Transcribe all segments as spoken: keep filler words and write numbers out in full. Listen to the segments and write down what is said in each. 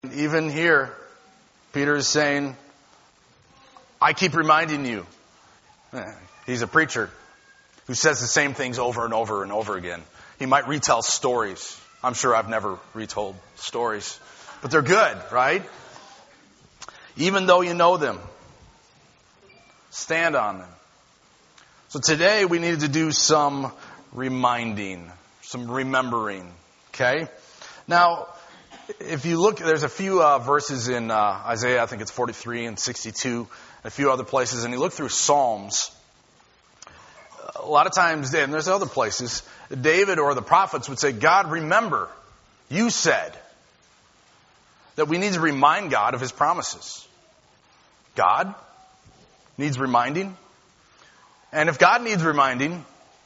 Even here, Peter is saying, I keep reminding you. He's a preacher who says the same things over and over and over again. He might retell stories. I'm sure I've never retold stories, but they're good, right? Even though you know them, stand on them. So today we need to do some reminding, some remembering, okay? Now, if you look, there's a few uh, verses in uh, Isaiah, I think it's forty-three and sixty-two, and a few other places, and you look through Psalms, a lot of times, and there's other places, David or the prophets would say, God, remember, you said that we need to remind God of His promises. God needs reminding. And if God needs reminding,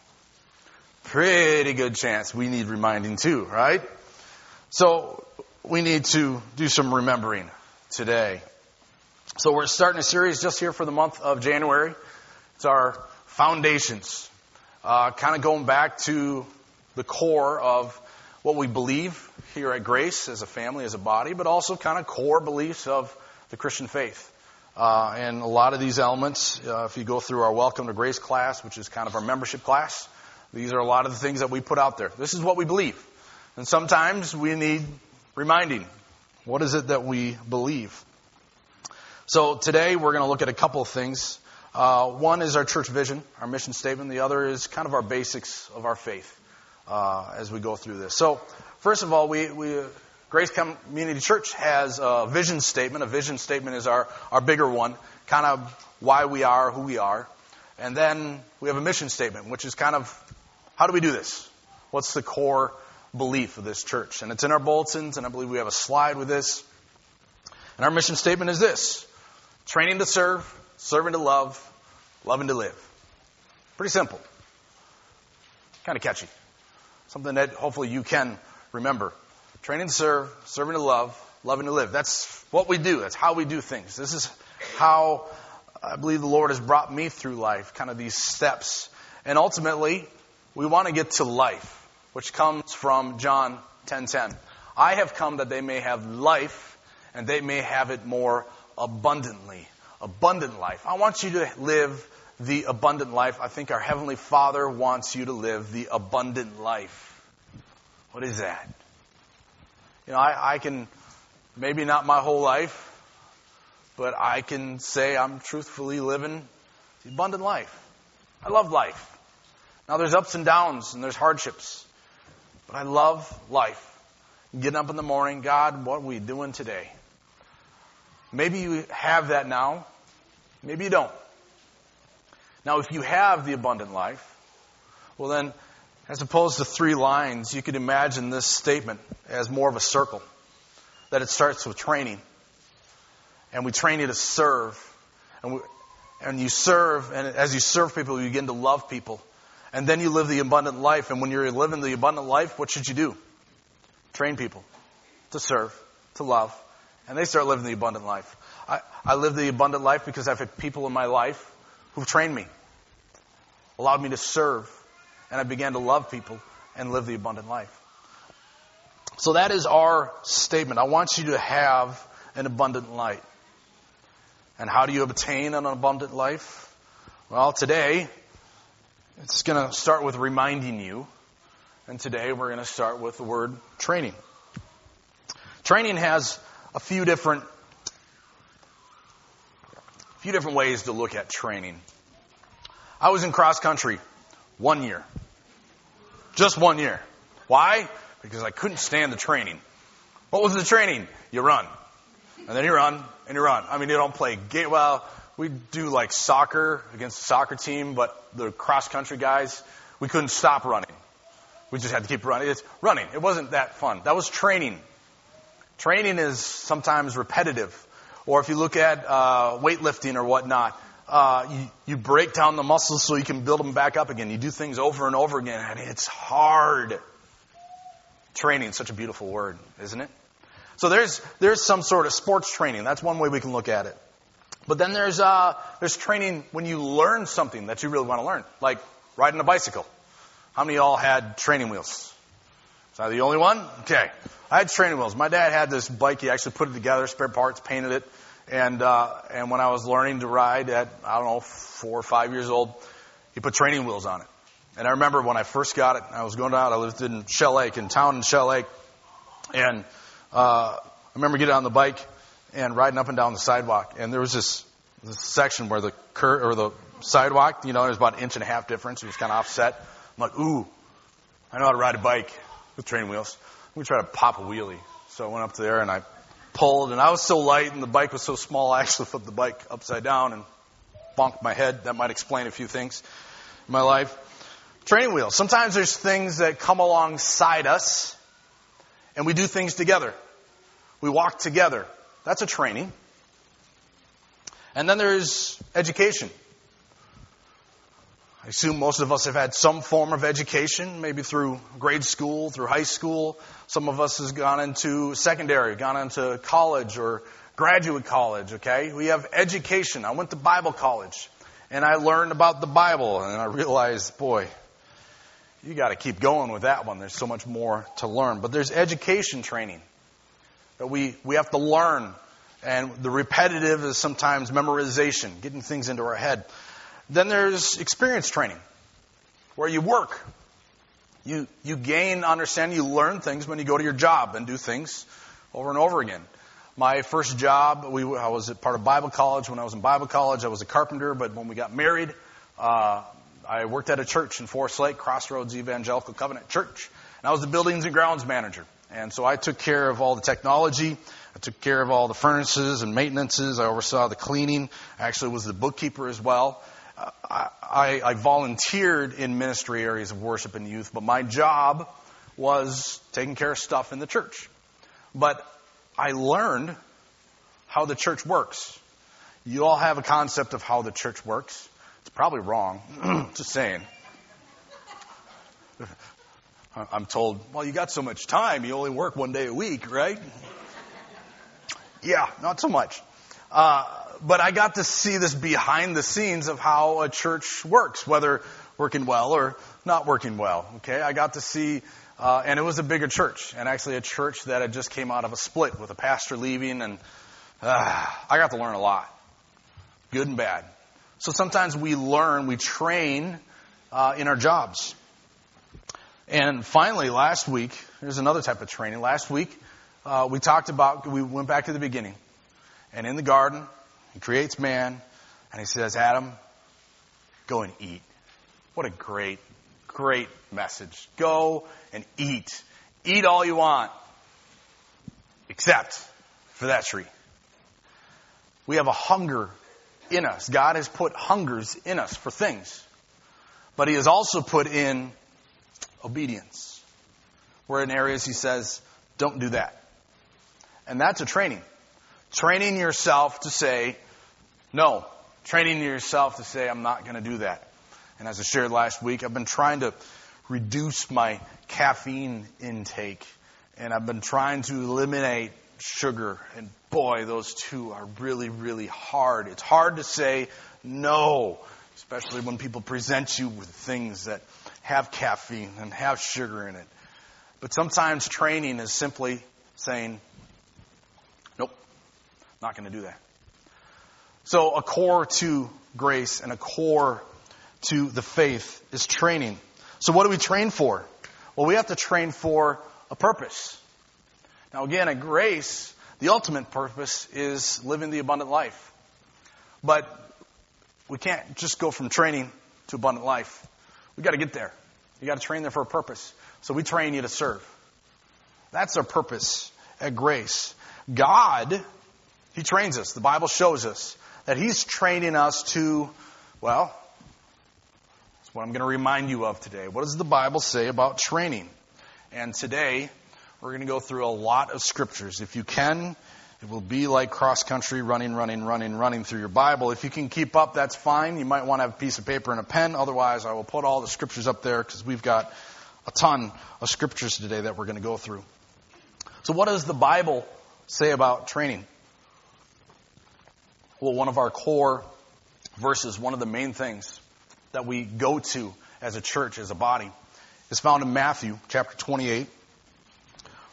pretty good chance we need reminding too, right? So we need to do some remembering today. So we're starting a series just here for the month of January. It's our foundations, uh, kind of going back to the core of what we believe here at Grace as a family, as a body, but also kind of core beliefs of the Christian faith. Uh, and a lot of these elements, uh, if you go through our Welcome to Grace class, which is kind of our membership class, these are a lot of the things that we put out there. This is what we believe. And sometimes we need reminding. What is it that we believe? So today we're going to look at a couple of things. Uh, one is our church vision, our mission statement. The other is kind of our basics of our faith uh, as we go through this. So first of all, we, we Grace Community Church has a vision statement. A vision statement is our, our bigger one, kind of why we are who we are. And then we have a mission statement, which is kind of how do we do this? What's the core belief of this church? And it's in our bulletins, and I believe we have a slide with this. And our mission statement is this: training to serve, serving to love, loving to live. Pretty simple. Kind of catchy. Something that hopefully you can remember. Training to serve, serving to love, loving to live. That's what we do. That's how we do things. This is how I believe the Lord has brought me through life, kind of these steps. And ultimately, we want to get to life, which comes from John ten ten. I have come that they may have life, and they may have it more abundantly. Abundant life. I want you to live the abundant life. I think our Heavenly Father wants you to live the abundant life. What is that? You know, I, I can, maybe not my whole life, but I can say I'm truthfully living the abundant life. I love life. Now there's ups and downs and there's hardships, but I love life. Getting up in the morning, God, what are we doing today? Maybe you have that now. Maybe you don't. Now, if you have the abundant life, well then, as opposed to three lines, you could imagine this statement as more of a circle. That it starts with training. And we train you to serve. And, we, and you serve, and as you serve people, you begin to love people. And then you live the abundant life. And when you're living the abundant life, what should you do? Train people to serve, to love. And they start living the abundant life. I, I live the abundant life because I've had people in my life who've trained me, allowed me to serve, and I began to love people and live the abundant life. So that is our statement. I want you to have an abundant life. And how do you obtain an abundant life? Well, today, it's going to start with reminding you. And today, we're going to start with the word training. Training has a few different few different ways to look at training. I was in cross country one year. Just one year. Why? Because I couldn't stand the training. What was the training? You run. And then you run, and you run. I mean, you don't play game. Well, we do like soccer against the soccer team, but the cross country guys, we couldn't stop running. We just had to keep running. It's running. It wasn't that fun. That was training. Training is sometimes repetitive. Or if you look at uh, weightlifting or whatnot, uh, you, you break down the muscles so you can build them back up again. You do things over and over again, and it's hard. Training is such a beautiful word, isn't it? So there's there's some sort of sports training. That's one way we can look at it. But then there's uh, there's training when you learn something that you really want to learn, like riding a bicycle. How many of y'all had training wheels? Was I the only one? Okay. I had training wheels. My dad had this bike. He actually put it together, spare parts, painted it. And uh, and when I was learning to ride at, I don't know, four or five years old, he put training wheels on it. And I remember when I first got it, I was going out, I lived in Shell Lake, in town in Shell Lake. And uh, I remember getting on the bike and riding up and down the sidewalk. And there was this, this section where the cur- or the sidewalk, you know, there's about an inch and a half difference. It was kind of offset. I'm like, ooh, I know how to ride a bike with training wheels. Let me try to pop a wheelie. So I went up there and I pulled, and I was so light and the bike was so small, I actually flipped the bike upside down and bonked my head. That might explain a few things in my life. Training wheels. Sometimes there's things that come alongside us and we do things together. We walk together. That's a training. And then there's education. I assume most of us have had some form of education, maybe through grade school, through high school. Some of us has gone into secondary, gone into college or graduate college, okay? We have education. I went to Bible college, and I learned about the Bible, and I realized, boy, you got to keep going with that one. There's so much more to learn. But there's education training that we, we have to learn, and the repetitive is sometimes memorization, getting things into our head. Then there's experience training, where you work. You you gain understanding, you learn things when you go to your job and do things over and over again. My first job, we I was at part of Bible college. When I was in Bible college, I was a carpenter, but when we got married, uh, I worked at a church in Forest Lake, Crossroads Evangelical Covenant Church, and I was the buildings and grounds manager. And so I took care of all the technology. I took care of all the furnaces and maintenances. I oversaw the cleaning. I actually was the bookkeeper as well. Uh, I, I volunteered in ministry areas of worship and youth, but my job was taking care of stuff in the church. But I learned how the church works. You all have a concept of how the church works. It's probably wrong. Just saying. I'm told, well, you got so much time, you only work one day a week, right? Yeah, not so much. Uh, but I got to see this behind the scenes of how a church works, whether working well or not working well. Okay, I got to see, uh, and it was a bigger church, and actually a church that had just came out of a split with a pastor leaving, and uh, I got to learn a lot, good and bad. So sometimes we learn, we train uh, in our jobs. And finally, last week, there's another type of training. Last week, uh, we talked about, we went back to the beginning. And in the garden, he creates man, and he says, Adam, go and eat. What a great, great message. Go and eat. Eat all you want, except for that tree. We have a hunger in us. God has put hungers in us for things. But he has also put in obedience. Where in areas he says, don't do that. And that's a training. Training yourself to say, no. Training yourself to say, I'm not going to do that. And as I shared last week, I've been trying to reduce my caffeine intake. And I've been trying to eliminate sugar. And boy, those two are really, really hard. It's hard to say no, especially when people present you with things that have caffeine and have sugar in it. But sometimes training is simply saying, nope, not going to do that. So a core to grace and a core to the faith is training. So what do we train for? Well, we have to train for a purpose. Now again, at grace, the ultimate purpose is living the abundant life. But we can't just go from training to abundant life. We've got to get there. You've got to train there for a purpose. So we train you to serve. That's our purpose at grace. God, he trains us. The Bible shows us that he's training us to, well, that's what I'm going to remind you of today. What does the Bible say about training? And today, we're going to go through a lot of scriptures. If you can, it will be like cross-country, running, running, running, running through your Bible. If you can keep up, that's fine. You might want to have a piece of paper and a pen. Otherwise, I will put all the scriptures up there because we've got a ton of scriptures today that we're going to go through. So what does the Bible say about training? Well, one of our core verses, one of the main things that we go to as a church, as a body, is found in Matthew chapter twenty-eight,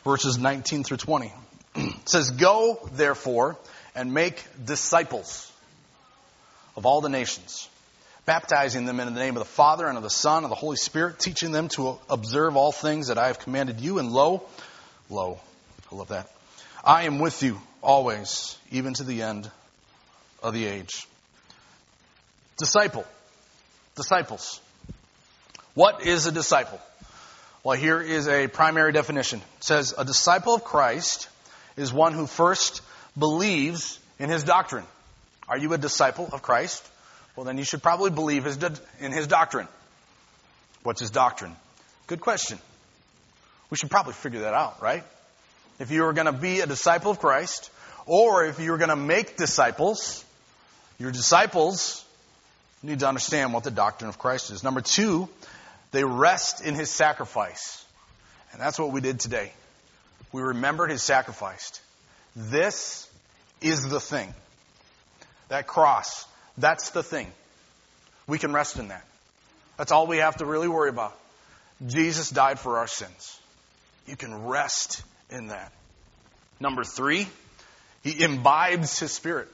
verses nineteen through twenty. It says, "Go, therefore, and make disciples of all the nations, baptizing them in the name of the Father and of the Son and of the Holy Spirit, teaching them to observe all things that I have commanded you. And lo, lo, I love that, I am with you always, even to the end of the age." Disciple. Disciples. What is a disciple? Well, here is a primary definition. It says, a disciple of Christ is one who first believes in his doctrine. Are you a disciple of Christ? Well, then you should probably believe his in his doctrine. What's his doctrine? Good question. We should probably figure that out, right? If you were going to be a disciple of Christ, or if you were going to make disciples, your disciples need to understand what the doctrine of Christ is. Number two, they rest in his sacrifice. And that's what we did today. We remembered his sacrifice. This is the thing. That cross, that's the thing. We can rest in that. That's all we have to really worry about. Jesus died for our sins. You can rest in that. Number three, he imbibes his Spirit.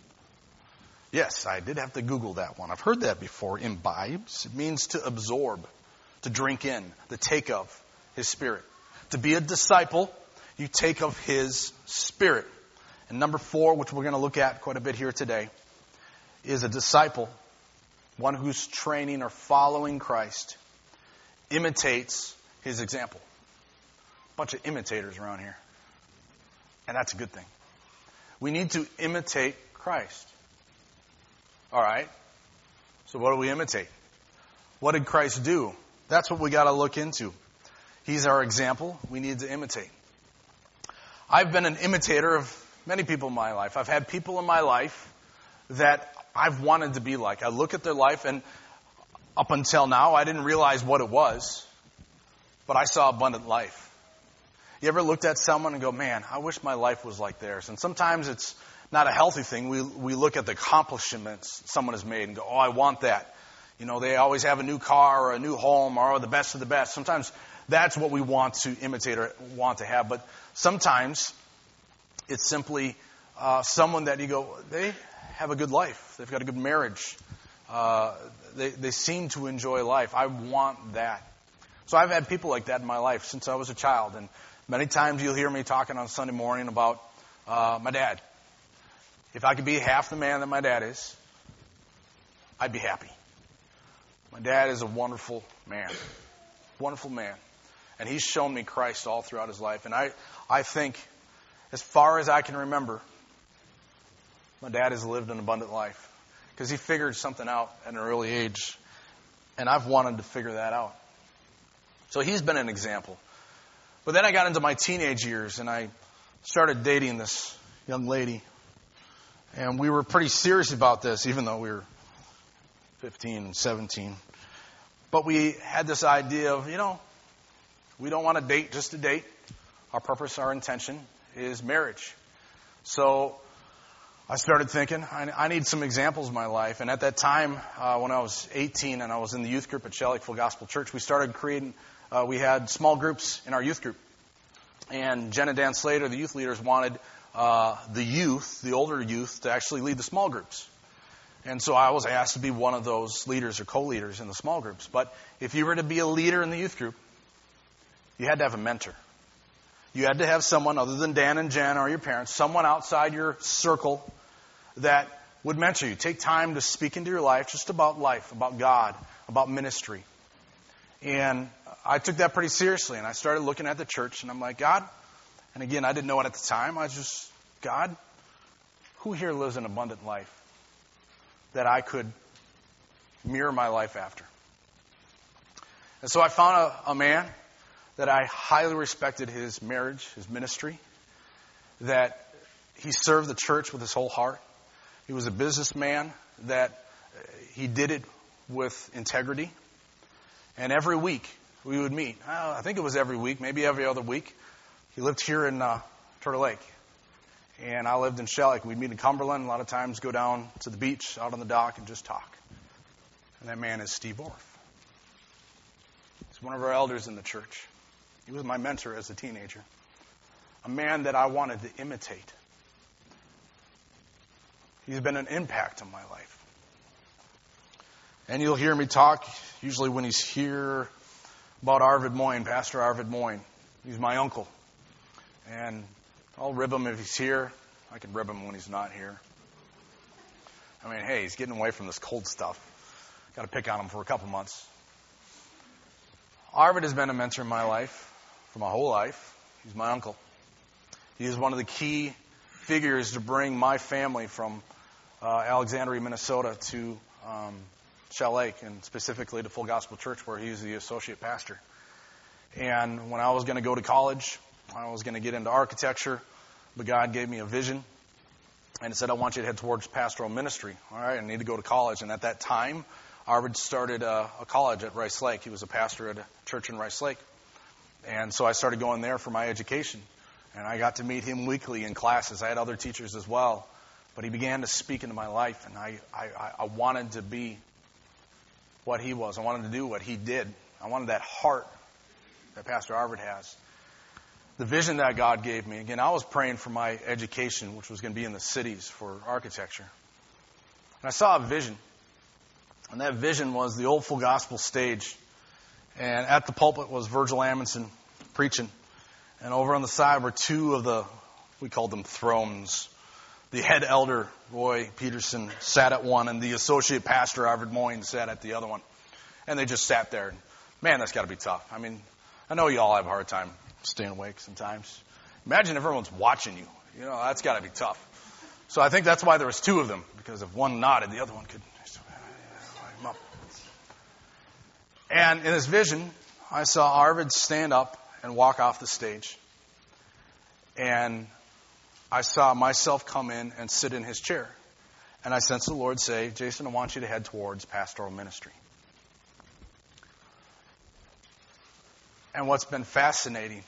Yes, I did have to Google that one. I've heard that before. Imbibes. It means to absorb, to drink in, to take of his Spirit. To be a disciple, you take of his Spirit. And number four, which we're going to look at quite a bit here today, is a disciple, one who's training or following Christ, imitates his example. A bunch of imitators around here. And that's a good thing. We need to imitate Christ. All right. So what do we imitate? What did Christ do? That's what we got to look into. He's our example. We need to imitate. I've been an imitator of many people in my life. I've had people in my life that I've wanted to be like. I look at their life, and up until now, I didn't realize what it was, but I saw abundant life. You ever looked at someone and go, man, I wish my life was like theirs? And sometimes it's not a healthy thing. We we look at the accomplishments someone has made and go, oh, I want that. You know, they always have a new car or a new home or the best of the best. Sometimes that's what we want to imitate or want to have. But sometimes it's simply uh, someone that you go, they have a good life. They've got a good marriage. Uh, they, they seem to enjoy life. I want that. So I've had people like that in my life since I was a child. And many times you'll hear me talking on Sunday morning about uh, my dad. If I could be half the man that my dad is, I'd be happy. My dad is a wonderful man. Wonderful man. And he's shown me Christ all throughout his life. And I, I think, as far as I can remember, my dad has lived an abundant life. Because he figured something out at an early age. And I've wanted to figure that out. So he's been an example. But then I got into my teenage years and I started dating this young lady. And we were pretty serious about this, even though we were fifteen and seventeen. But we had this idea of, you know, we don't want to date just to date. Our purpose, our intention is marriage. So I started thinking, I, I need some examples in my life. And at that time, uh, when I was eighteen and I was in the youth group at Shell Lakeville Gospel Church, we started creating, uh, we had small groups in our youth group. And Jen and Dan Slater, the youth leaders, wanted uh, the youth, the older youth, to actually lead the small groups. And so I was asked to be one of those leaders or co-leaders in the small groups. But if you were to be a leader in the youth group, you had to have a mentor. You had to have someone other than Dan and Jen or your parents, someone outside your circle that would mentor you. Take time to speak into your life just about life, about God, about ministry. And I took that pretty seriously. And I started looking at the church and I'm like, God, and again, I didn't know it at the time. I was just, God, who here lives an abundant life that I could mirror my life after? And so I found a, a man that I highly respected his marriage, his ministry, that he served the church with his whole heart. He was a businessman that he did it with integrity. And every week we would meet. I think it was every week, maybe every other week. He lived here in uh, Turtle Lake. And I lived in Shell Lake. We'd meet in Cumberland. A lot of times go down to the beach, out on the dock, and just talk. And that man is Steve Orff. He's one of our elders in the church. He was my mentor as a teenager. a man that I wanted to imitate. He's been an impact on my life. And you'll hear me talk, usually when he's here, about Arvid Moyne, Pastor Arvid Moyne. He's my uncle. And I'll rib him if he's here. I can rib him when he's not here. I mean, hey, he's getting away from this cold stuff. Got to pick on him for a couple months. Arvid has been a mentor in my life for my whole life. He's my uncle. He is one of the key figures to bring my family from uh, Alexandria, Minnesota to um, Shell Lake, and specifically to Full Gospel Church, where he was the associate pastor. And when I was going to go to college, I was going to get into architecture, but God gave me a vision, and it said, I want you to head towards pastoral ministry. All right, I need to go to college. And at that time, Arvid started a, a college at Rice Lake. He was a pastor at a church in Rice Lake. And so I started going there for my education. And I got to meet him weekly in classes. I had other teachers as well. But he began to speak into my life, and I, I, I wanted to be what he was. I wanted to do what he did. I wanted that heart that Pastor Arvid has. The vision that God gave me, again, I was praying for my education, which was going to be in the cities for architecture. And I saw a vision. And that vision was the old Full Gospel stage. And at the pulpit was Virgil Amundsen preaching. And over on the side were two of the, we called them thrones. The head elder, Roy Peterson, sat at one, and the associate pastor, Arvid Moyne, sat at the other one. And they just sat there. Man, that's got to be tough. I mean, I know you all have a hard time staying awake sometimes. Imagine if everyone's watching you. You know, that's got to be tough. So I think that's why there was two of them, because if one nodded, the other one could light him up. And in this vision, I saw Arvid stand up and walk off the stage. And I saw myself come in and sit in his chair. And I sensed the Lord say, Jason, I want you to head towards pastoral ministry. And what's been fascinating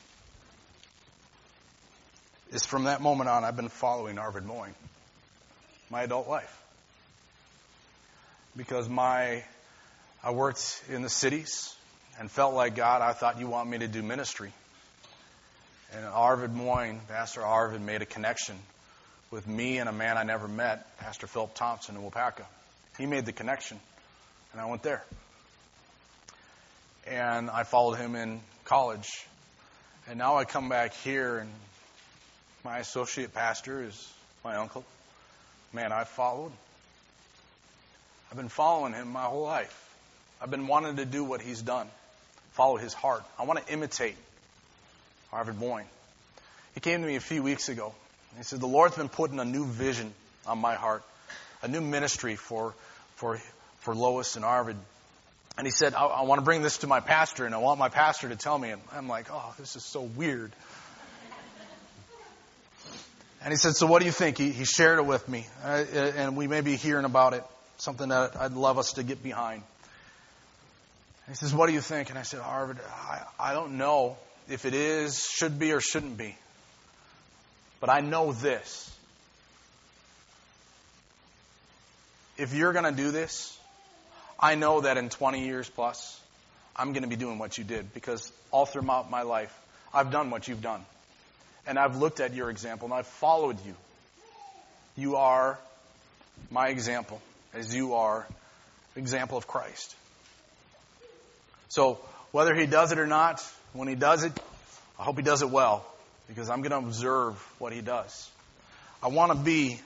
is from that moment on, I've been following Arvid Moyne my adult life. Because my, I worked in the cities and felt like, God, I thought you want me to do ministry. And Arvid Moyne, Pastor Arvid, made a connection with me and a man I never met, Pastor Philip Thompson in Wapaka. He made the connection, and I went there. And I followed him in college. And now I come back here, and my associate pastor is my uncle. Man, I followed. I've been following him my whole life. I've been wanting to do what he's done, follow his heart. I want to imitate Arvid Moyne. He came to me a few weeks ago. He said, the Lord's been putting a new vision on my heart, a new ministry for for for Lois and Arvid. And he said, I, I want to bring this to my pastor, and I want my pastor to tell me. And I'm like, oh, this is so weird. And he said, so what do you think? He, he shared it with me, uh, and we may be hearing about it, something that I'd love us to get behind. And he says, what do you think? And I said, Arvid, I, I don't know if it is, should be, or shouldn't be. But I know this. If you're going to do this, I know that in twenty years plus, I'm going to be doing what you did. Because all throughout my life, I've done what you've done. And I've looked at your example, and I've followed you. You are my example, as you are the example of Christ. So, whether he does it or not, when he does it, I hope he does it well, because I'm going to observe what he does. I want to be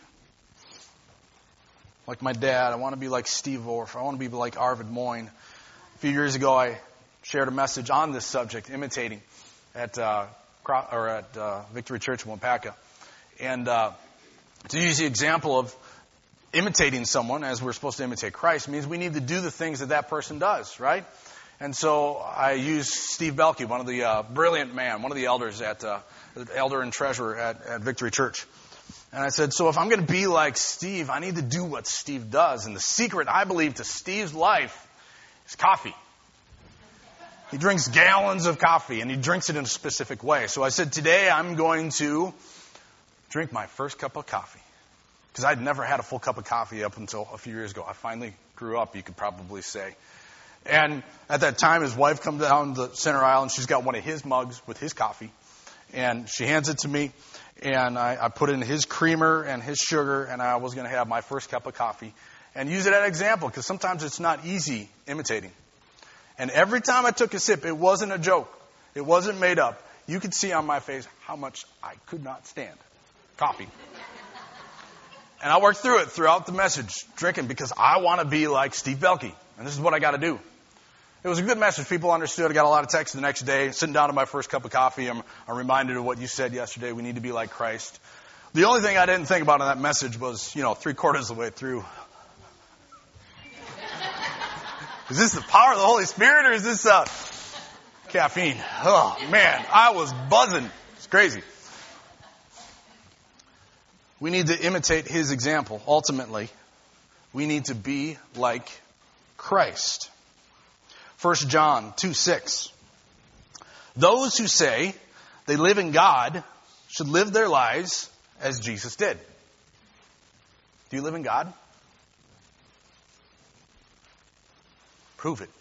like my dad. I want to be like Steve Orff. I want to be like Arvid Moyne. A few years ago, I shared a message on this subject, imitating, at uh, or at uh, Victory Church in Wapaka. And uh, to use the example of imitating someone, as we're supposed to imitate Christ, means we need to do the things that that person does, right? And so I used Steve Belke, one of the uh, brilliant man, one of the elders at uh, elder and treasurer at, at Victory Church. And I said, so if I'm going to be like Steve, I need to do what Steve does. And the secret, I believe, to Steve's life is coffee. He drinks gallons of coffee, and he drinks it in a specific way. So I said, today I'm going to drink my first cup of coffee. Because I'd never had a full cup of coffee up until a few years ago. I finally grew up, you could probably say. And at that time, his wife comes down the center aisle, and she's got one of his mugs with his coffee. And she hands it to me, and I, I put in his creamer and his sugar, and I was going to have my first cup of coffee and use it as an example, because sometimes it's not easy imitating. And every time I took a sip, it wasn't a joke. It wasn't made up. You could see on my face how much I could not stand coffee. And I worked through it throughout the message, drinking, because I want to be like Steve Belke. And this is what I got to do. It was a good message. People understood. I got a lot of texts the next day. Sitting down to my first cup of coffee, I'm, I'm reminded of what you said yesterday. We need to be like Christ. The only thing I didn't think about in that message was, you know, three quarters of the way through. Is this the power of the Holy Spirit, or is this uh, caffeine? Oh, man, I was buzzing. It's crazy. We need to imitate his example. Ultimately, we need to be like Christ. First John two six. Those who say they live in God should live their lives as Jesus did. Do you live in God? Prove it.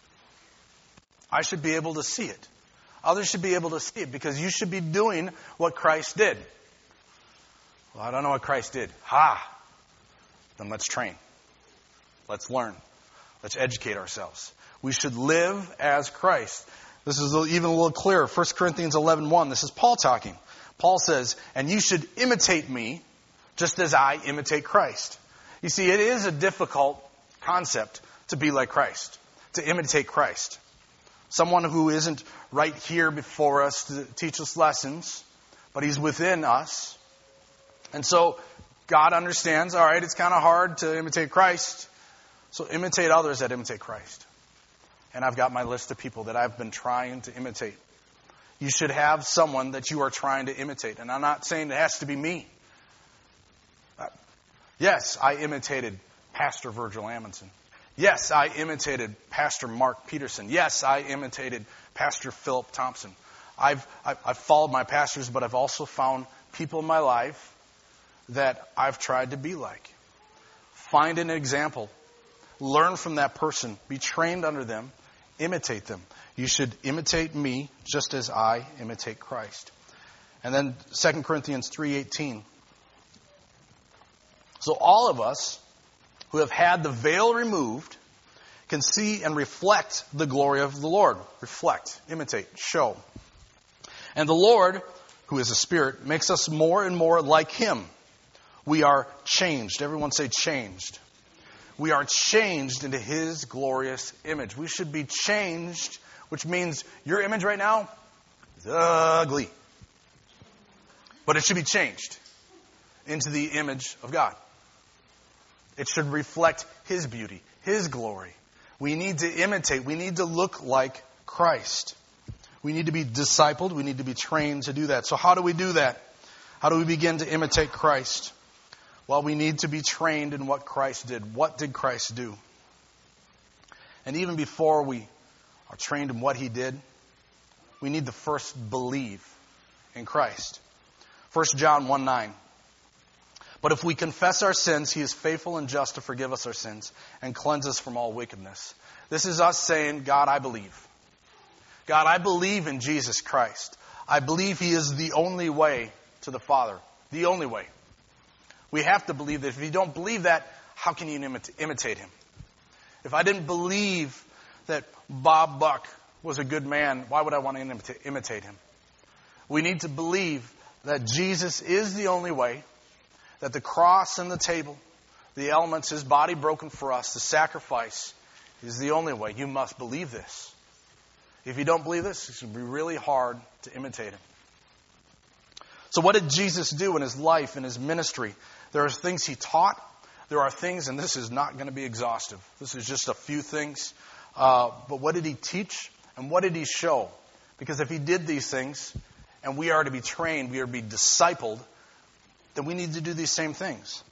I should be able to see it. Others should be able to see it, because you should be doing what Christ did. Well, I don't know what Christ did. Ha! Then let's train. Let's learn. Let's educate ourselves. We should live as Christ. This is even a little clearer. First Corinthians eleven one. This is Paul talking. Paul says, and you should imitate me just as I imitate Christ. You see, it is a difficult concept to be like Christ, to imitate Christ. Someone who isn't right here before us to teach us lessons, but he's within us. And so God understands, all right, it's kind of hard to imitate Christ, so imitate others that imitate Christ. And I've got my list of people that I've been trying to imitate. You should have someone that you are trying to imitate. And I'm not saying it has to be me. Uh, yes, I imitated Pastor Virgil Amundsen. Yes, I imitated Pastor Mark Peterson. Yes, I imitated Pastor Philip Thompson. I've, I've, I've followed my pastors, but I've also found people in my life that I've tried to be like. Find an example. Learn from that person. Be trained under them. Imitate them. You should imitate me just as I imitate Christ. And then Second Corinthians three eighteen. So all of us who have had the veil removed can see and reflect the glory of the Lord. Reflect, imitate, show. And the Lord, who is a spirit, makes us more and more like him. We are changed. Everyone say changed. We are changed into his glorious image. We should be changed, which means your image right now is ugly. But it should be changed into the image of God. It should reflect his beauty, his glory. We need to imitate. We need to look like Christ. We need to be discipled. We need to be trained to do that. So how do we do that? How do we begin to imitate Christ? Well, we need to be trained in what Christ did. What did Christ do? And even before we are trained in what he did, we need to first believe in Christ. First John one nine. But if we confess our sins, he is faithful and just to forgive us our sins and cleanse us from all wickedness. This is us saying, God, I believe. God, I believe in Jesus Christ. I believe he is the only way to the Father. The only way. We have to believe that. If you don't believe that, how can you imit- imitate him? If I didn't believe that Bob Buck was a good man, why would I want to imita- imitate him? We need to believe that Jesus is the only way, that the cross and the table, the elements, his body broken for us, the sacrifice is the only way. You must believe this. If you don't believe this, it's going to be really hard to imitate him. So what did Jesus do in his life, in his ministry? There are things he taught. There are things, and this is not going to be exhaustive. This is just a few things. Uh, but what did he teach? And what did he show? Because if he did these things, and we are to be trained, we are to be discipled, then we need to do these same things.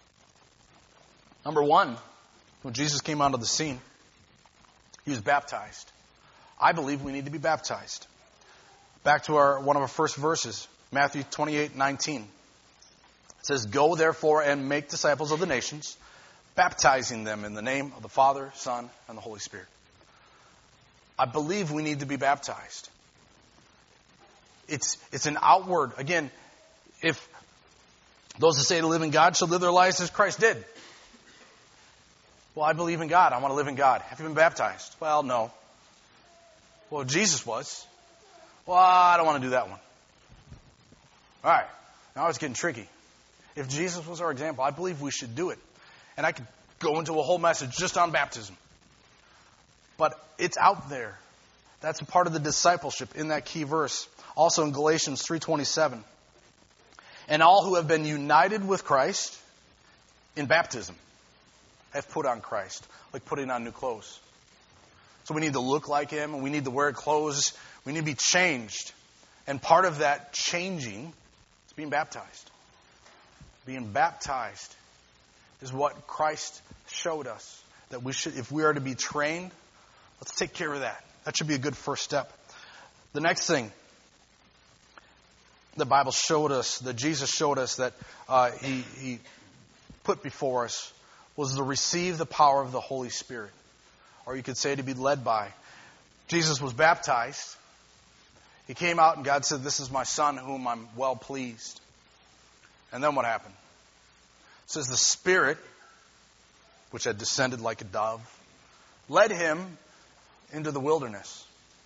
Number one, when Jesus came onto the scene, he was baptized. I believe we need to be baptized. Back to our one of our first verses, Matthew twenty-eight nineteen. It says, "Go therefore and make disciples of the nations, baptizing them in the name of the Father, Son, and the Holy Spirit." I believe we need to be baptized. It's, it's an outward. Again, if those that say to live in God shall live their lives as Christ did. Well, I believe in God. I want to live in God. Have you been baptized? Well, no. Well, Jesus was. Well, I don't want to do that one. All right. Now it's getting tricky. If Jesus was our example, I believe we should do it. And I could go into a whole message just on baptism. But it's out there. That's a part of the discipleship in that key verse. Also in Galatians three twenty-seven. And all who have been united with Christ in baptism have put on Christ, like putting on new clothes. So we need to look like Him, and we need to wear clothes. We need to be changed. And part of that changing is being baptized. Being baptized is what Christ showed us. That we should, if we are to be trained, let's take care of that. That should be a good first step. The next thing the Bible showed us, that Jesus showed us, that uh, he, he put before us, was to receive the power of the Holy Spirit. Or you could say to be led by. Jesus was baptized. He came out and God said, "This is my Son whom I'm well pleased." And then what happened? It says the Spirit, which had descended like a dove, led him into the wilderness.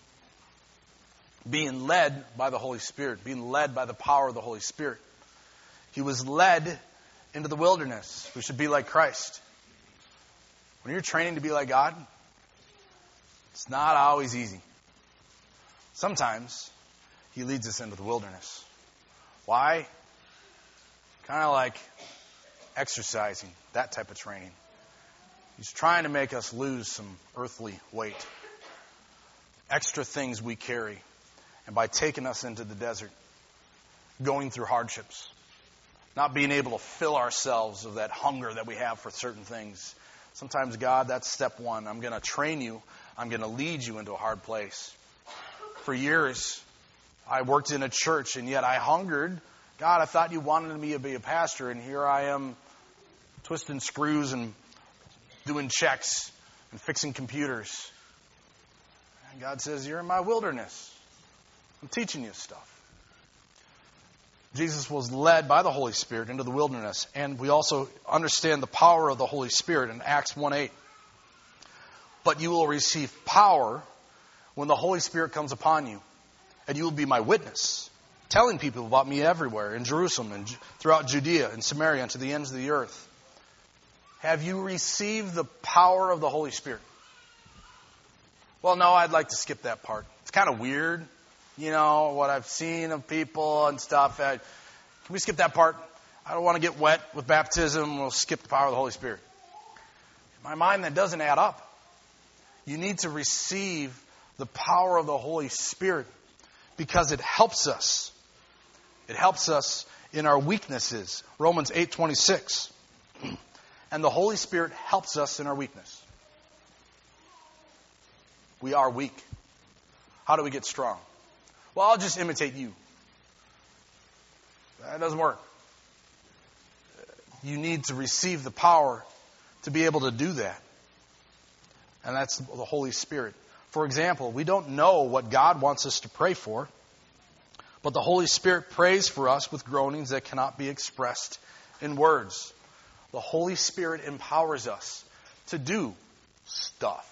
Being led by the Holy Spirit. Being led by the power of the Holy Spirit. He was led into the wilderness. We should be like Christ. When you're training to be like God, it's not always easy. Sometimes He leads us into the wilderness. Why? Kind of like exercising, that type of training. He's trying to make us lose some earthly weight. Extra things we carry. And by taking us into the desert, going through hardships, not being able to fill ourselves of that hunger that we have for certain things. Sometimes, God, that's step one. I'm going to train you. I'm going to lead you into a hard place. For years, I worked in a church, and yet I hungered. God, I thought you wanted me to be a pastor, and here I am twisting screws and doing checks and fixing computers. And God says, you're in my wilderness. I'm teaching you stuff. Jesus was led by the Holy Spirit into the wilderness. And we also understand the power of the Holy Spirit in Acts one eight. But you will receive power when the Holy Spirit comes upon you. And you will be my witness, telling people about me everywhere, in Jerusalem and throughout Judea and Samaria and to the ends of the earth. Have you received the power of the Holy Spirit? Well, no, I'd like to skip that part. It's kind of weird. You know, what I've seen of people and stuff. Can we skip that part? I don't want to get wet with baptism. We'll skip the power of the Holy Spirit. In my mind, that doesn't add up. You need to receive the power of the Holy Spirit because it helps us. It helps us in our weaknesses. Romans eight twenty-six. And the Holy Spirit helps us in our weakness. We are weak. How do we get strong? Well, I'll just imitate you. That doesn't work. You need to receive the power to be able to do that. And that's the Holy Spirit. For example, we don't know what God wants us to pray for, but the Holy Spirit prays for us with groanings that cannot be expressed in words. The Holy Spirit empowers us to do stuff.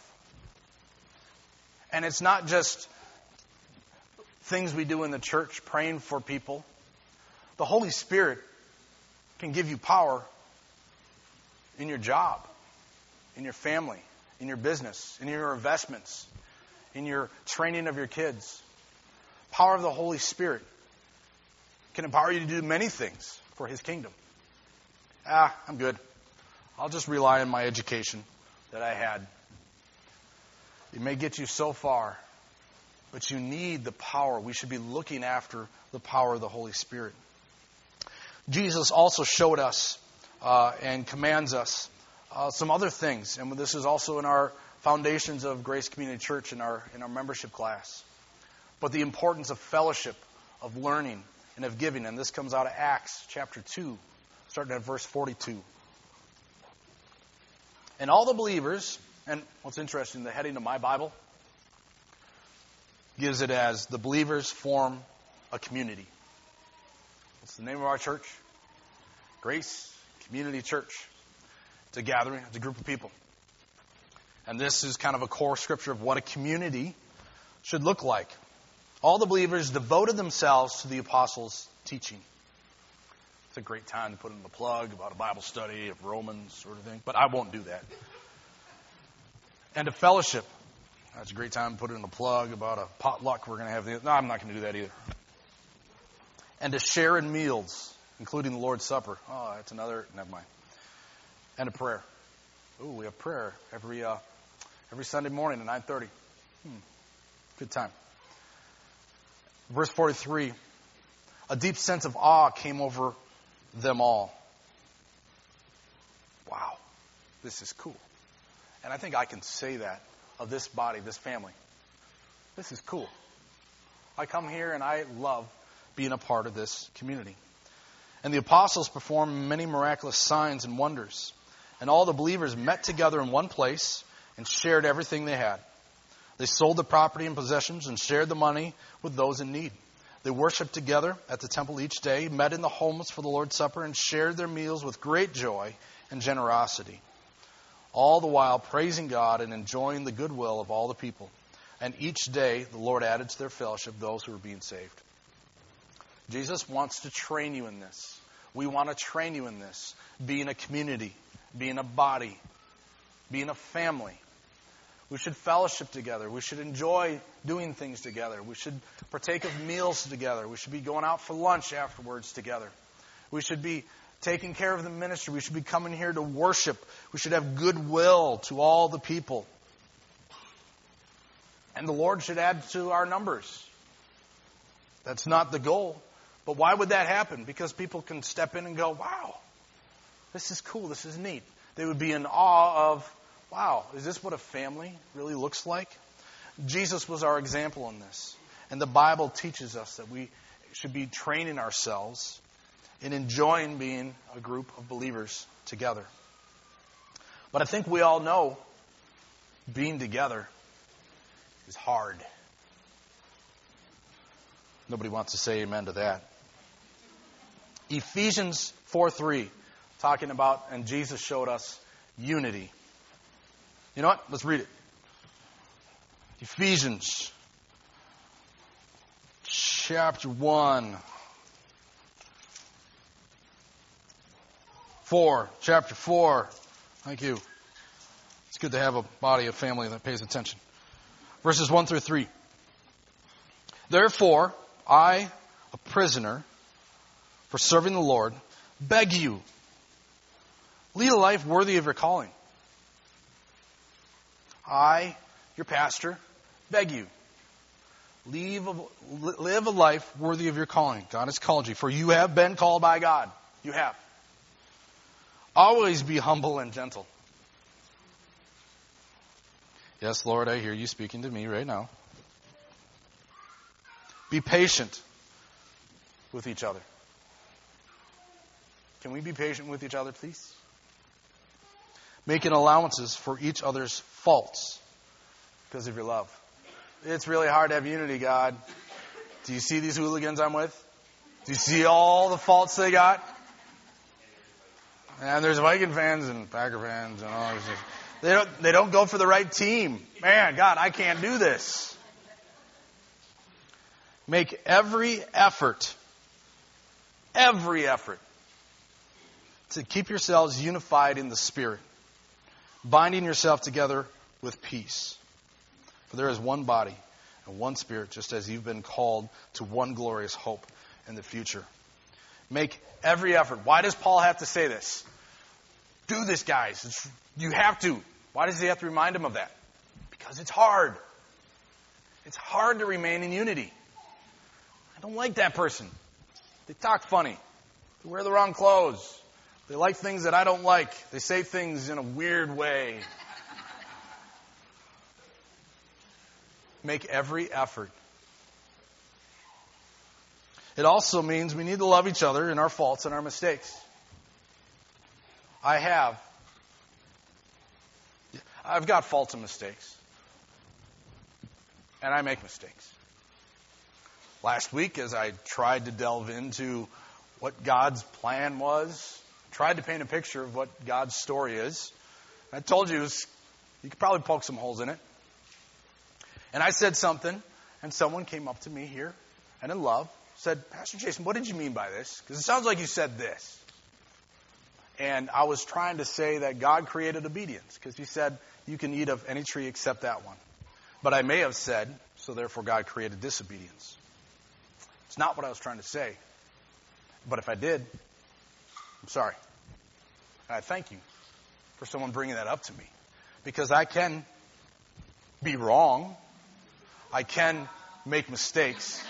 And it's not just things we do in the church, praying for people. The Holy Spirit can give you power in your job, in your family, in your business, in your investments, in your training of your kids. Power of the Holy Spirit can empower you to do many things for His kingdom. Ah, I'm good. I'll just rely on my education that I had. It may get you so far, but you need the power. We should be looking after the power of the Holy Spirit. Jesus also showed us uh, and commands us uh, some other things. And this is also in our Foundations of Grace Community Church in our, in our membership class. But the importance of fellowship, of learning, and of giving. And this comes out of Acts chapter two, starting at verse forty-two. And all the believers, and what's interesting, the heading of my Bible gives it as the believers form a community. What's the name of our church? Grace Community Church. It's a gathering. It's a group of people. And this is kind of a core scripture of what a community should look like. All the believers devoted themselves to the apostles' teaching. It's a great time to put in the plug about a Bible study of Romans sort of thing, but I won't do that. And to fellowship. That's a great time to put in the plug about a potluck we're going to have. No, I'm not going to do that either. And to share in meals, including the Lord's Supper. Oh, that's another, never mind. And a prayer. Ooh, we have prayer every uh, every Sunday morning at nine thirty. Hmm. Good time. Verse forty-three. A deep sense of awe came over them all. Wow, this is cool. And I think I can say that of this body, this family. This is cool. I come here and I love being a part of this community. And the apostles performed many miraculous signs and wonders. And all the believers met together in one place and shared everything they had. They sold the property and possessions and shared the money with those in need. They worshiped together at the temple each day, met in the homes for the Lord's Supper, and shared their meals with great joy and generosity. All the while praising God and enjoying the goodwill of all the people. And each day the Lord added to their fellowship those who were being saved. Jesus wants to train you in this. We want to train you in this. Being a community, being a body, being a family. We should fellowship together. We should enjoy doing things together. We should partake of meals together. We should be going out for lunch afterwards together. We should be taking care of the ministry. We should be coming here to worship. We should have goodwill to all the people. And the Lord should add to our numbers. That's not the goal. But why would that happen? Because people can step in and go, wow, this is cool, this is neat. They would be in awe of, wow, is this what a family really looks like? Jesus was our example in this. And the Bible teaches us that we should be training ourselves in enjoying being a group of believers together. But I think we all know being together is hard. Nobody wants to say amen to that. Ephesians four three, talking about, and Jesus showed us unity. You know what? Let's read it. Ephesians chapter one. Four, chapter four. Thank you. It's good to have a body, a family that pays attention. Verses one through three. Therefore, I, a prisoner, for serving the Lord, beg you, lead a life worthy of your calling. I, your pastor, beg you, leave a, live a life worthy of your calling. God has called you, for you have been called by God. You have. Always be humble and gentle. Yes, Lord, I hear you speaking to me right now. Be patient with each other. Can we be patient with each other, please? Making allowances for each other's faults because of your love. It's really hard to have unity, God. Do you see these hooligans I'm with? Do you see all the faults they got? And there's Viking fans and Packer fans and all this. They don't, they don't go for the right team. Man, God, I can't do this. Make every effort, every effort, to keep yourselves unified in the Spirit, binding yourself together with peace. For there is one body and one Spirit, just as you've been called to one glorious hope in the future. Make every effort. Why does Paul have to say this? Do this, guys. It's, you have to. Why does he have to remind them of that? Because it's hard. It's hard to remain in unity. I don't like that person. They talk funny. They wear the wrong clothes. They like things that I don't like. They say things in a weird way. Make every effort. It also means we need to love each other in our faults and our mistakes. I have. I've got faults and mistakes. And I make mistakes. last week as I tried to delve into what God's plan was, tried to paint a picture of what God's story is. I told you it was, you could probably poke some holes in it. And I said something, and someone came up to me here, and in love, said, Pastor Jason, what did you mean by this? Because it sounds like you said this. And I was trying to say that God created obedience, because he said you can eat of any tree except that one. But I may have said, so therefore God created disobedience. It's not what I was trying to say. But if I did, I'm sorry. And I thank you for someone bringing that up to me. Because I can be wrong. I can make mistakes.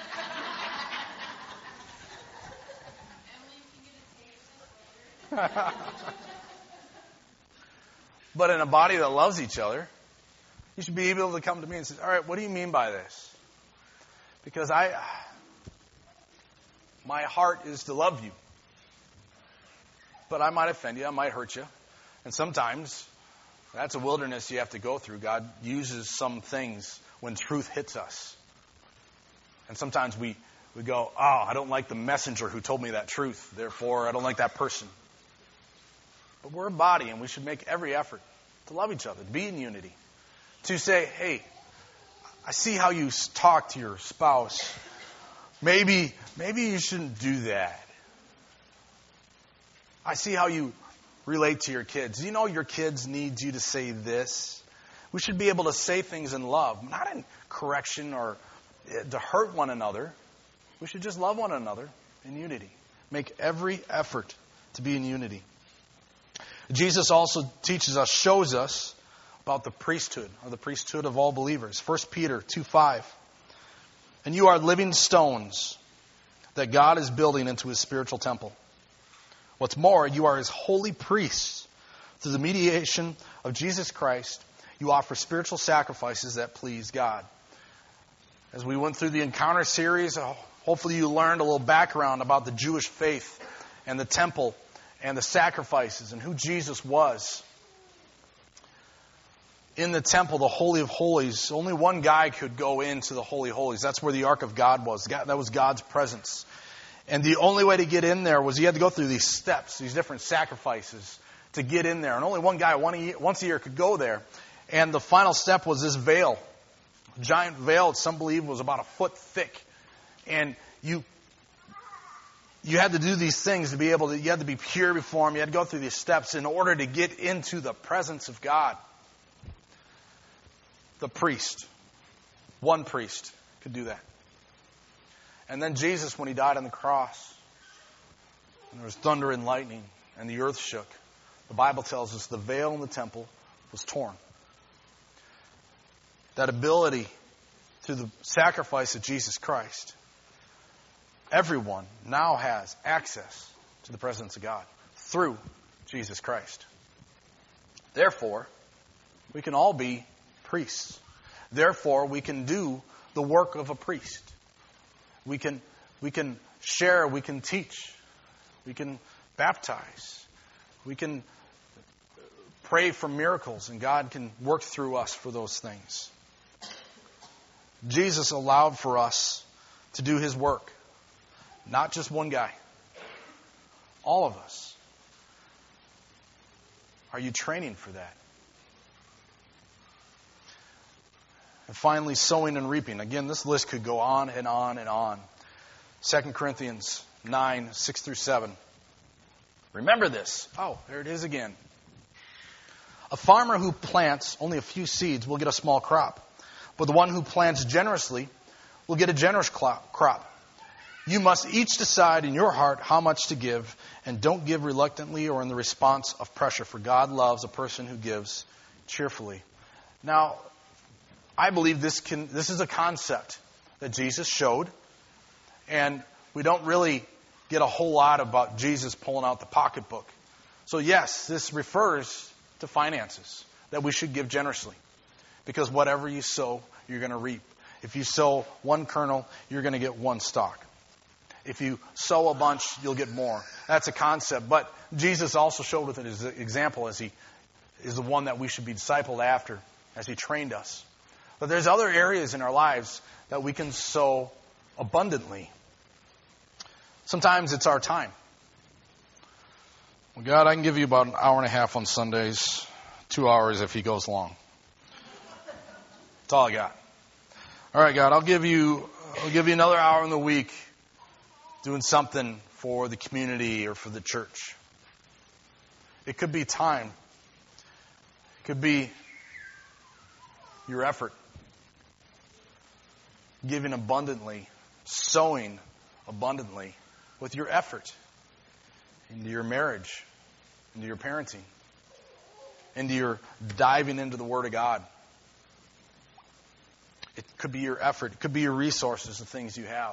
But in a body that loves each other, you should be able to come to me and say, all right, what do you mean by this? Because I, my heart is to love you. But I might offend you, I might hurt you. And sometimes that's a wilderness you have to go through. God uses some things when truth hits us. And sometimes we, we go, oh, I don't like the messenger who told me that truth. Therefore, I don't like that person. But we're a body, and we should make every effort to love each other, to be in unity. To say, hey, I see how you talk to your spouse. Maybe, maybe you shouldn't do that. I see how you relate to your kids. You know your kids need you to say this. We should be able to say things in love, not in correction or to hurt one another. We should just love one another in unity. Make every effort to be in unity. Jesus also teaches us, shows us about the priesthood, or the priesthood of all believers. First Peter two five. And you are living stones that God is building into his spiritual temple. What's more, you are his holy priests. Through the mediation of Jesus Christ, you offer spiritual sacrifices that please God. As we went through the Encounter series, hopefully you learned a little background about the Jewish faith and the temple and the sacrifices and who Jesus was. In the temple, the Holy of Holies, only one guy could go into the Holy of Holies. That's where the Ark of God was. That was God's presence. And the only way to get in there was you had to go through these steps, these different sacrifices to get in there. And only one guy once a year could go there. And the final step was this veil. A giant veil, some believe, was about a foot thick. And you you had to do these things to be able to, you had to be pure before him. You had to go through these steps in order to get into the presence of God. The priest, one priest, could do that. And then Jesus, when he died on the cross, and there was thunder and lightning, and the earth shook, the Bible tells us the veil in the temple was torn. That ability through the sacrifice of Jesus Christ, everyone now has access to the presence of God through Jesus Christ. Therefore, we can all be priests. Therefore, we can do the work of a priest. We can, we can share, we can teach, we can baptize, we can pray for miracles, and God can work through us for those things. Jesus allowed for us to do his work. Not just one guy. All of us. Are you training for that? And finally, sowing and reaping. Again, this list could go on and on and on. Second Corinthians nine, six through seven. Remember this. Oh, there it is again. A farmer who plants only a few seeds will get a small crop. But the one who plants generously will get a generous crop. You must each decide in your heart how much to give, and don't give reluctantly or in the response of pressure, for God loves a person who gives cheerfully. Now, I believe this can this is a concept that Jesus showed, and we don't really get a whole lot about Jesus pulling out the pocketbook. So yes, this refers to finances, that we should give generously, because whatever you sow, you're going to reap. If you sow one kernel, you're going to get one stalk. If you sow a bunch, you'll get more. That's a concept. But Jesus also showed with it his example, as he is the one that we should be discipled after, as he trained us. But there's other areas in our lives that we can sow abundantly. Sometimes it's our time. Well, God, I can give you about an hour and a half on Sundays, two hours if he goes long. That's all I got. All right, God, I'll give you, I'll give you another hour in the week doing something for the community or for the church. It could be time. It could be your effort. Giving abundantly, sowing abundantly with your effort into your marriage, into your parenting, into your diving into the Word of God. It could be your effort. It could be your resources, the things you have.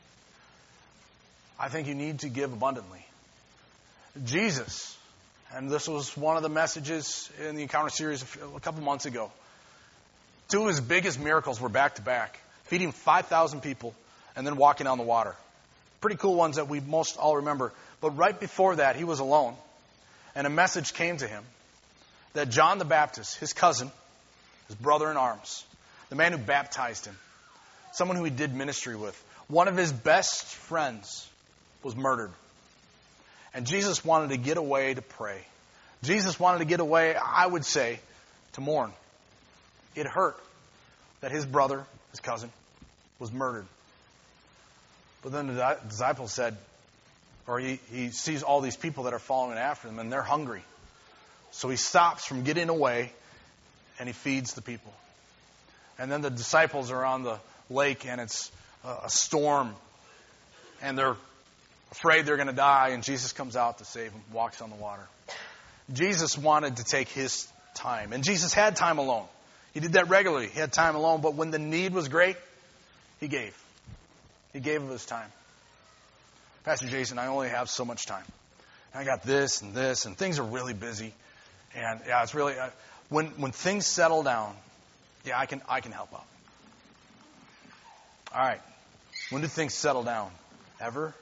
I think you need to give abundantly. Jesus, and this was one of the messages in the Encounter series a couple months ago. Two of his biggest miracles were back to back. Feeding five thousand people and then walking on the water. Pretty cool ones that we most all remember. But right before that, he was alone. And a message came to him that John the Baptist, his cousin, his brother in arms, the man who baptized him, someone who he did ministry with, one of his best friends was murdered. And Jesus wanted to get away to pray. Jesus wanted to get away, I would say, to mourn. It hurt that his brother, his cousin, was murdered. But then the disciple said, or he, he sees all these people that are following after him, and they're hungry. So he stops from getting away, and he feeds the people. And then the disciples are on the lake, and it's a storm, and they're afraid they're going to die, and Jesus comes out to save them, walks on the water. Jesus wanted to take his time, and Jesus had time alone. He did that regularly. He had time alone, but when the need was great, he gave. He gave of his time. Pastor Jason, I only have so much time. I got this and this, and things are really busy. And yeah, it's really, uh, when when things settle down, yeah, I can I can help out. All right. When do things settle down? Ever?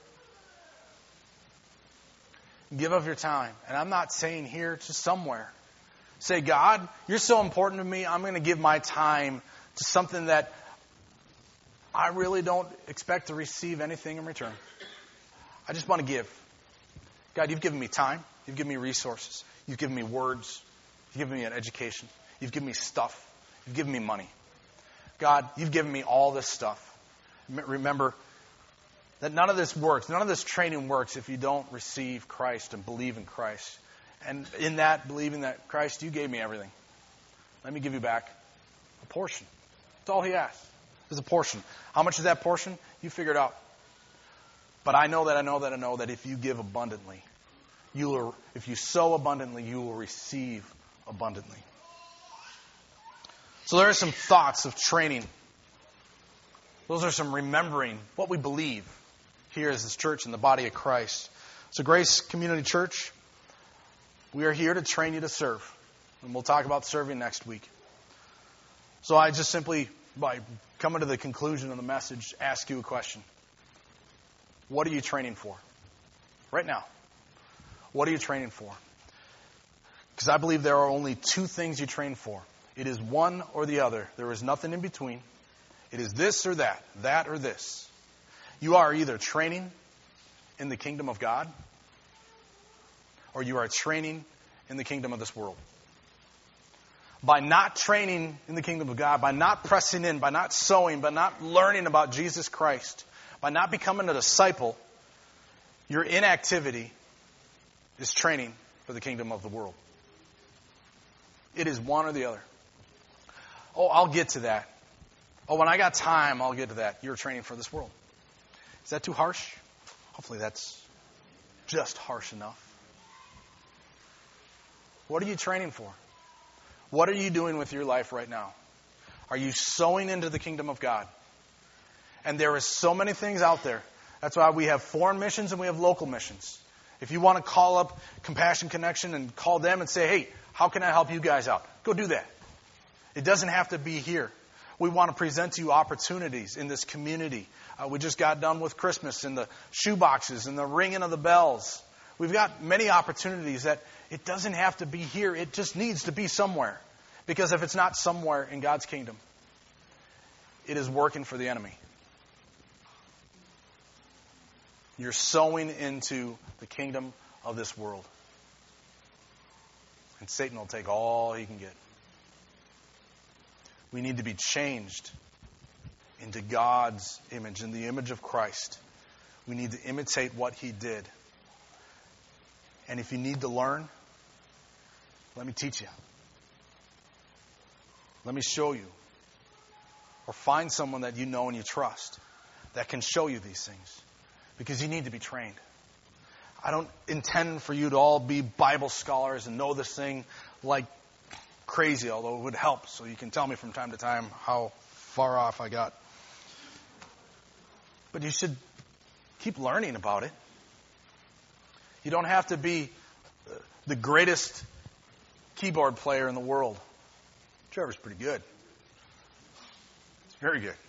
Give of your time. And I'm not saying here, just somewhere. Say, God, you're so important to me, I'm going to give my time to something that I really don't expect to receive anything in return. I just want to give. God, you've given me time. You've given me resources. You've given me words. You've given me an education. You've given me stuff. You've given me money. God, you've given me all this stuff. Remember that none of this works. None of this training works if you don't receive Christ and believe in Christ. And in that, believing that Christ, you gave me everything. Let me give you back a portion. That's all he asks, is a portion. How much is that portion? You figure it out. But I know that I know that I know that if you give abundantly, you will, if you sow abundantly, you will receive abundantly. So there are some thoughts of training. Those are some remembering what we believe here as this church in the body of Christ. So Grace Community Church, we are here to train you to serve. And we'll talk about serving next week. So I just simply, by coming to the conclusion of the message, ask you a question. What are you training for? Right now. What are you training for? Because I believe there are only two things you train for. It is one or the other. There is nothing in between. It is this or that, that or this. You are either training in the kingdom of God, or you are training in the kingdom of this world. By not training in the kingdom of God, by not pressing in, by not sowing, by not learning about Jesus Christ, by not becoming a disciple, your inactivity is training for the kingdom of the world. It is one or the other. Oh, I'll get to that. Oh, when I got time, I'll get to that. You're training for this world. Is that too harsh? Hopefully that's just harsh enough. What are you training for? What are you doing with your life right now? Are you sowing into the kingdom of God? And there is so many things out there. That's why we have foreign missions and we have local missions. If you want to call up Compassion Connection and call them and say, hey, how can I help you guys out? Go do that. It doesn't have to be here. We want to present to you opportunities in this community. Uh, we just got done with Christmas and the shoe boxes and the ringing of the bells. We've got many opportunities that it doesn't have to be here. It just needs to be somewhere. Because if it's not somewhere in God's kingdom, it is working for the enemy. You're sowing into the kingdom of this world. And Satan will take all he can get. We need to be changed into God's image, in the image of Christ. We need to imitate what he did. And if you need to learn, let me teach you. Let me show you. Or find someone that you know and you trust that can show you these things. Because you need to be trained. I don't intend for you to all be Bible scholars and know this thing like crazy, although it would help so you can tell me from time to time how far off I got. But you should keep learning about it. You don't have to be the greatest keyboard player in the world. Trevor's pretty good. It's very good.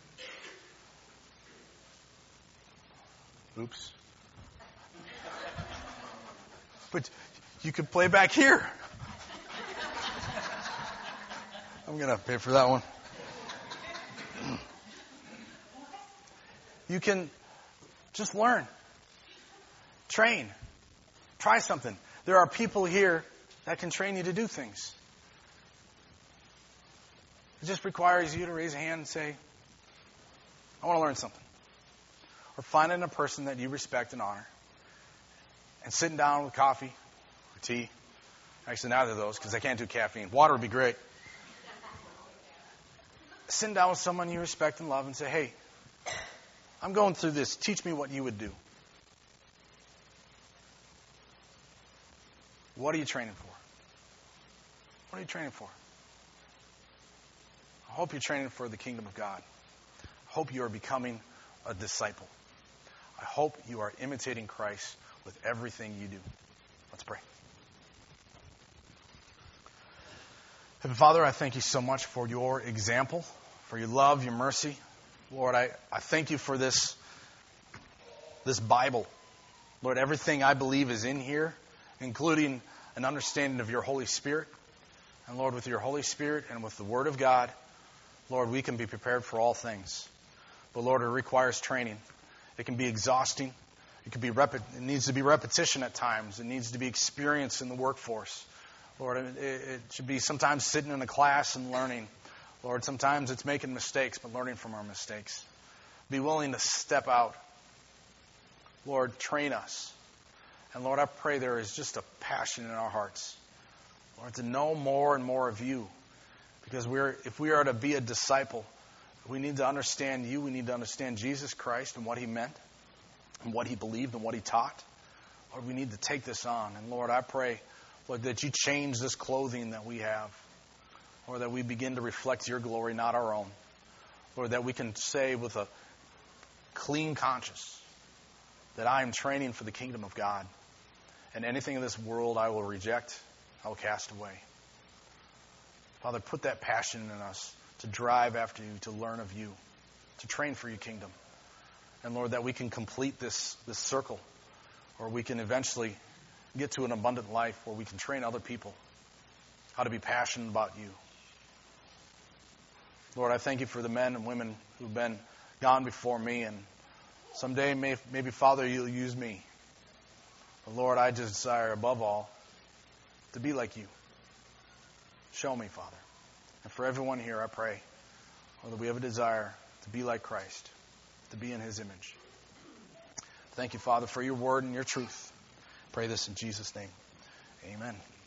Oops. But you could play back here. I'm going to pay for that one. You can just learn. Train. Try something. There are people here that can train you to do things. It just requires you to raise a hand and say, I want to learn something. Or finding a person that you respect and honor. And sitting down with coffee or tea. Actually, neither of those, because I can't do caffeine. Water would be great. Sitting down with someone you respect and love and say, hey, I'm going through this. Teach me what you would do. What are you training for? What are you training for? I hope you're training for the kingdom of God. I hope you are becoming a disciple. I hope you are imitating Christ with everything you do. Let's pray. Heavenly Father, I thank you so much for your example, for your love, your mercy. Lord, I, I thank you for this, this Bible. Lord, everything I believe is in here, including an understanding of your Holy Spirit. And Lord, with your Holy Spirit and with the Word of God, Lord, we can be prepared for all things. But Lord, it requires training. It can be exhausting. It can be rep- it needs to be repetition at times. It needs to be experience in the workforce. Lord, it, it should be sometimes sitting in a class and learning. Lord, sometimes it's making mistakes, but learning from our mistakes. Be willing to step out. Lord, train us. And Lord, I pray there is just a passion in our hearts, Lord, to know more and more of you. Because we're, if we are to be a disciple, we need to understand you. We need to understand Jesus Christ and what he meant and what he believed and what he taught. Lord, we need to take this on. And Lord, I pray, Lord, that you change this clothing that we have. Or that we begin to reflect your glory, not our own. Lord, that we can say with a clean conscience that I am training for the kingdom of God. And anything in this world I will reject, I will cast away. Father, put that passion in us to drive after you, to learn of you, to train for your kingdom. And Lord, that we can complete this, this circle, or we can eventually get to an abundant life where we can train other people how to be passionate about you. Lord, I thank you for the men and women who've been gone before me, and someday may, maybe, Father, you'll use me. But Lord, I just desire above all to be like you. Show me, Father. And for everyone here, I pray, Lord, that we have a desire to be like Christ, to be in his image. Thank you, Father, for your word and your truth. I pray this in Jesus' name. Amen.